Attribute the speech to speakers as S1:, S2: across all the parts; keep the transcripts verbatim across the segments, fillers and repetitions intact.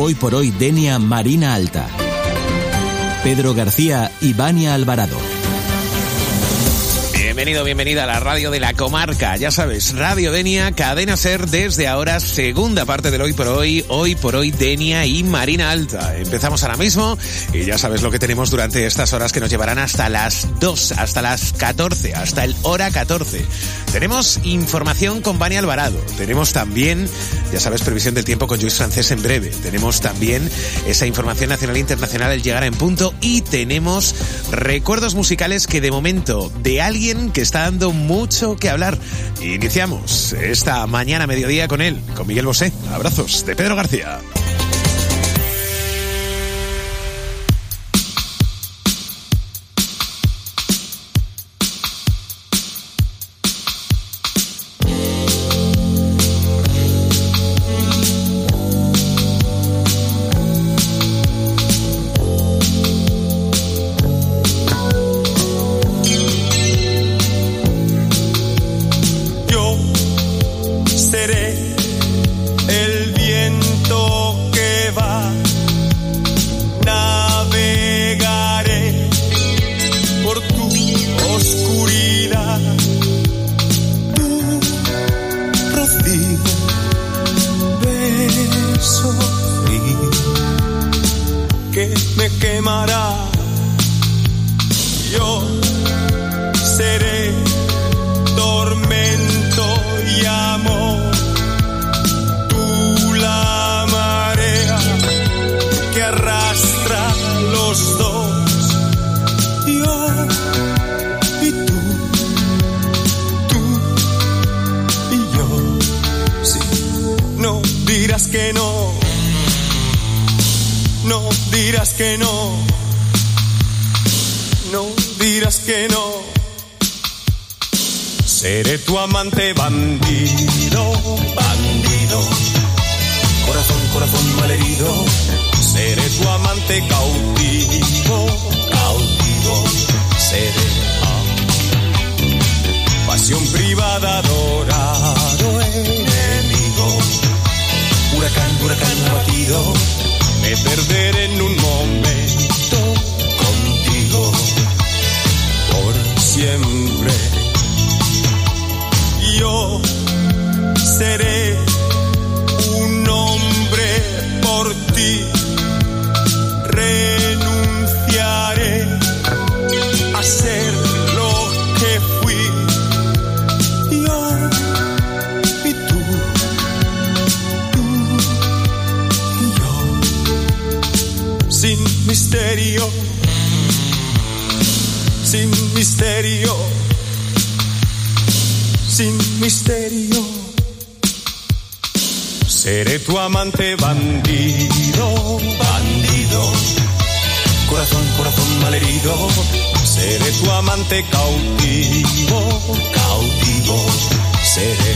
S1: Hoy por hoy Denia Marina Alta. Pedro García y Vania Alvarado.
S2: Bienvenido, bienvenida a la radio de la comarca. Ya sabes, Radio Denia, Cadena Ser, desde ahora, segunda parte del Hoy por Hoy, Hoy por Hoy Denia y Marina Alta. Empezamos ahora mismo y ya sabes lo que tenemos durante estas horas que nos llevarán hasta las dos, hasta las catorce, hasta el hora catorce. Tenemos información con Vania Alvarado. Tenemos también, ya sabes, previsión del tiempo con Lluís Francés en breve. Tenemos también esa información nacional e internacional, el llegar en punto. Y tenemos recuerdos musicales que de momento, de alguien que está dando mucho que hablar. Iniciamos esta mañana mediodía con él, con Miguel Bosé. Abrazos de Pedro García.
S3: Seré tu amante bandido, bandido. Corazón, corazón malherido. Seré tu amante cautivo, cautivo. Seré ah, pasión privada, adorado enemigo. Huracán, huracán abatido. Me perderé en un momento contigo. Por siempre. Yo seré un hombre por ti, renunciaré a ser lo que fui. Yo y tú, tú y yo, sin misterio, sin misterio. Sin misterio, seré tu amante bandido, bandido. Corazón, corazón malherido. Seré tu amante cautivo, cautivo. Seré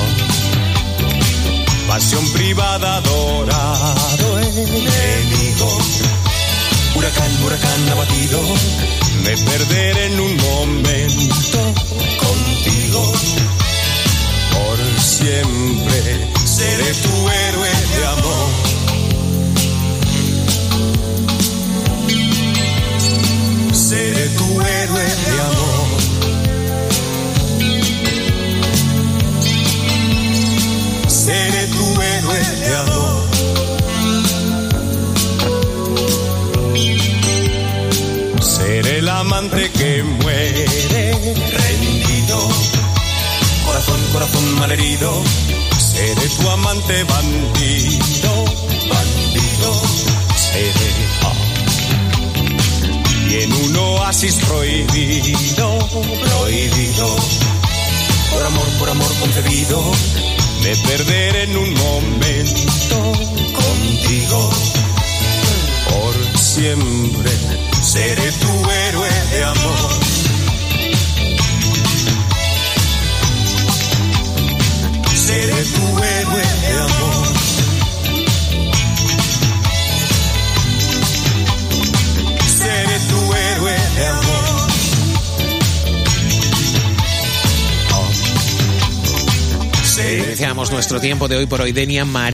S3: oh, pasión privada, adorado enemigo. Huracán, huracán abatido. Me perderé en un momento contigo. Por siempre seré tu héroe de amor. Seré tu héroe de amor. Seré tu héroe de amor. Seré el amante que muere rendido. Corazón, corazón malherido. Seré tu amante bandido, bandido. Seré oh. Y en un oasis prohibido, prohibido. Por amor, por amor concebido. Me perderé en un momento contigo. Por siempre seré tu héroe de amor. Seré tu héroe de amor. Seré tu héroe de amor.
S2: Oh. Iniciamos nuestro tiempo de Hoy por Hoy Denia Marina